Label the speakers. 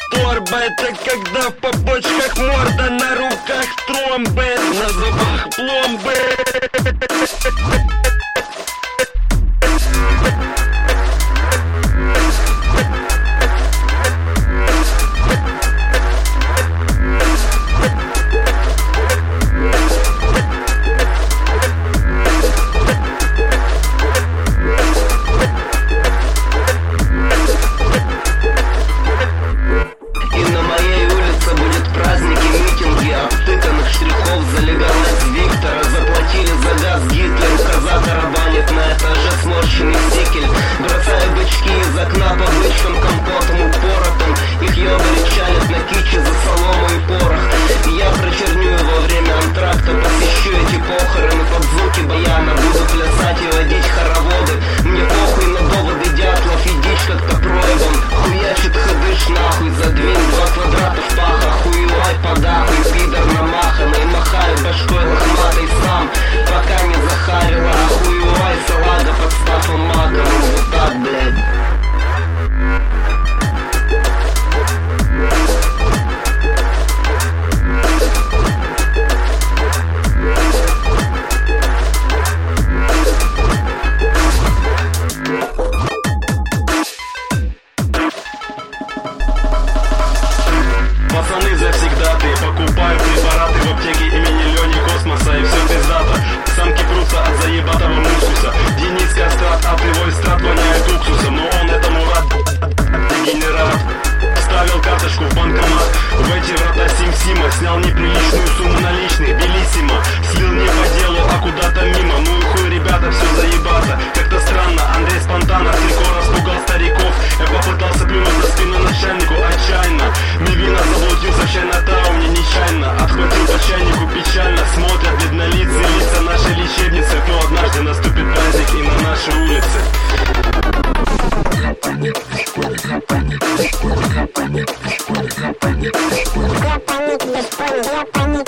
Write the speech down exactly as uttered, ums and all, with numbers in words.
Speaker 1: торба. Это когда в побочках морда, на руках тромбы, на зубах пломбы. Бросаю бычки из окна по бычкам, компотом упоротым. Их ёбари чалят на кичи за солому и порох. И я прочерню во время антракта, посещу эти похороны. Под звуки баяна буду плясать и водить хороводы. Мне похуй на доводы дятлов и дичь как-то проебом. Хуячит ходыш нахуй, задвинь два квадрата в паха. Хуевай подахуй, пидор намаханный. Махаю башкой лохматой сам, пока не захарила. Хуевай салага под стафом маком. Вот так, блядь.
Speaker 2: Пацаны завсегдаты покупают препараты в аптеке имени Лёни Космоса. И все пиздато, самки прутся от заебатого мускуса. Денис Кастрат от его эстрад воняет уксусом. Но он этому рад, дегенерат. Вставил карточку в банкомат, в эти врата Сим-Сима. Снял неприличную сумму наличных, белиссимо. Слил не по делу, а куда-то мимо. Ну и хуй, ребята, все заебато. Как-то странно, Андрей спонтанно трико распугал стариков. Я попытался плюнуть на спину начальнику отчаянно. Мивина заблудился в Чайнатауне нечаянно. Отхватил по чайнику печально. Смотрят бледнолицые лица нашей лечебницы. Но однажды наступит праздник и на нашей улице.
Speaker 3: Гапаник, гапаник, гапаник, гапаник, гапаник, гапаник, гапаник, гапаник,